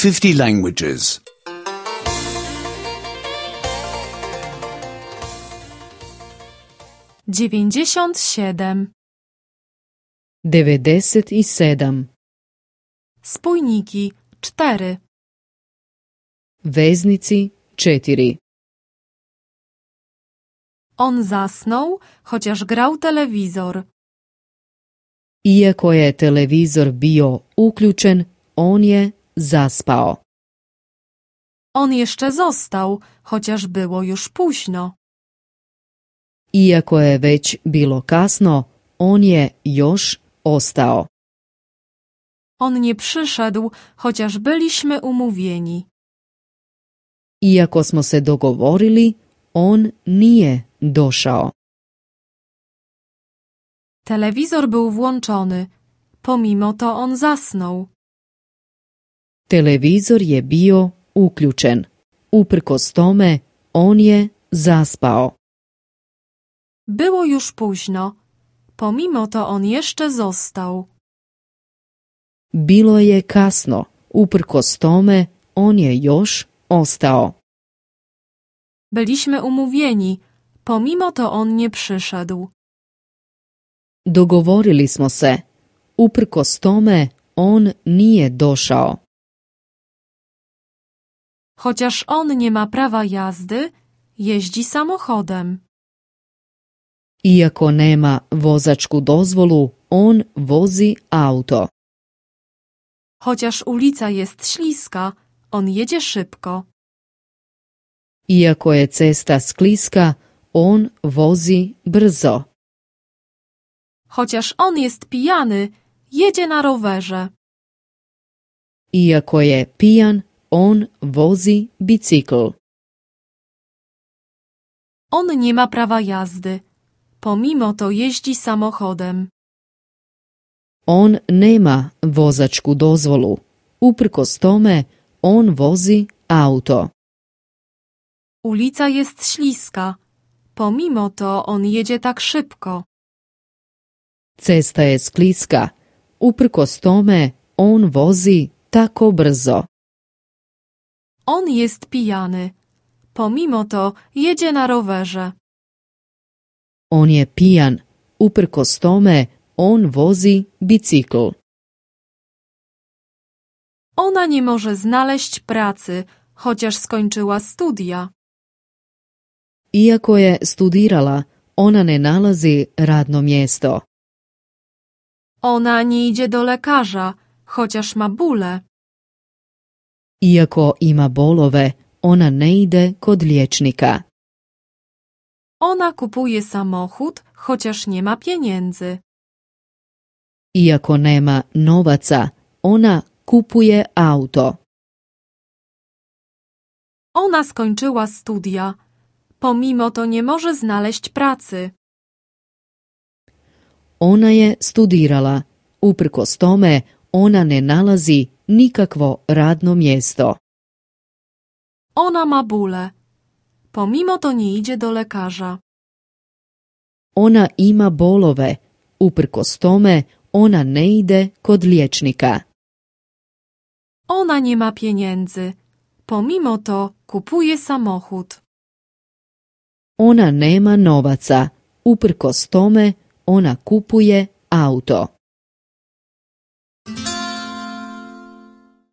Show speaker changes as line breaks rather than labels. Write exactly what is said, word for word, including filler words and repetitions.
fifty languages.
dziewięćdziesiąt siedem.
Devedeset i sedam.
Spójniki cztery.
Veznici četiri.
On zasnął, chociaż grał telewizor.
Iako je televizor bio uključen, on je zaspao.
On jeszcze został, chociaż było już późno.
Iako je već bilo kasno, on je još ostao.
On nie przyszedł, chociaż byliśmy umówieni.
Iako smo se dogovorili, on nije došao.
Telewizor był włączony, pomimo to on zasnął.
Televizor je bio uključen. Uprkos tome, on je zaspao.
Było już późno, pomimo to on jeszcze został.
Bilo je kasno. Uprkos tome, on je još ostao.
Byliśmy umówieni, pomimo to on nie przyszedł.
Dogovorili smo se. Uprkos tome, on nije došao.
Chociaż on nie ma prawa jazdy, jeździ samochodem.
Iako nema vozačku dozvolu, on vozi auto.
Chociaż ulica jest śliska, on jedzie szybko.
Iako je cesta skliska, on vozi brzo.
Chociaż on jest pijany, jedzie na rowerze.
Iako je pijan, on vozi bicikl.
On nie ma prawa jazdy, pomimo to jeździ samochodem.
On nema vozačku dozvolu. Uprkos tome, on vozi auto.
Ulica jest śliska, pomimo to on jedzie tak szybko.
Cesta je skliska. Uprkos tome, on vozi tako brzo.
On jest pijany, pomimo to jedzie na rowerze.
On je pijan. Uprkos tome, on vozi bicikl.
Ona nie może znaleźć pracy, chociaż skończyła studia.
Iako je studirala, ona ne nalazi radno mjesto.
Ona nie idzie do lekarza, chociaż ma bóle.
Iako ima bolove, ona ne ide kod liječnika.
Ona kupuje samochód, chociaż nie ma pieniędzy.
Iako nema novaca, ona kupuje auto.
Ona skończyła studia, pomimo to nie może znaleźć pracy.
Ona je studirala. Uprkos tome, ona ne nalazi nikakvo radno mjesto.
Ona ma bóle, pomimo to nie idzie do lekarza.
Ona ima bolove. Uprkos tome, ona ne ide kod liječnika.
Ona nie ma pieniędzy, pomimo to kupuje samochód.
Ona nema novaca. Uprkos tome, ona kupuje auto.